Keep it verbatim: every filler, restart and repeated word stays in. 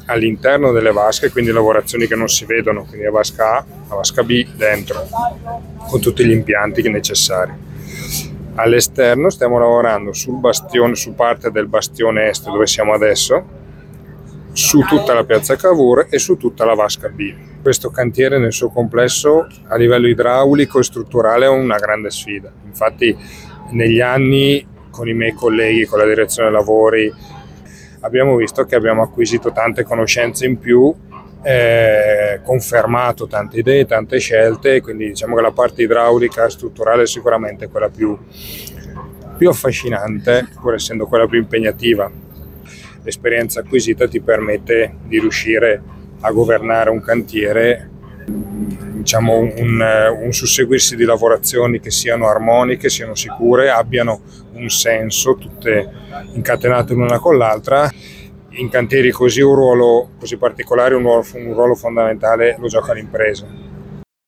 all'interno delle vasche, quindi lavorazioni che non si vedono, quindi la vasca A, la vasca B dentro, con tutti gli impianti necessari. All'esterno stiamo lavorando sul bastione, su parte del bastione est dove siamo adesso, su tutta la piazza Cavour e su tutta la vasca B. Questo cantiere nel suo complesso a livello idraulico e strutturale è una grande sfida. Infatti negli anni con i miei colleghi, con la direzione lavori, abbiamo visto che abbiamo acquisito tante conoscenze in più, eh, confermato tante idee, tante scelte, quindi diciamo che la parte idraulica e strutturale è sicuramente quella più, più affascinante, pur essendo quella più impegnativa. L'esperienza acquisita ti permette di riuscire a governare un cantiere, diciamo un, un susseguirsi di lavorazioni che siano armoniche, siano sicure, abbiano un senso, tutte incatenate l'una con l'altra. In cantieri così un ruolo così particolare, un ruolo, un ruolo fondamentale lo gioca l'impresa.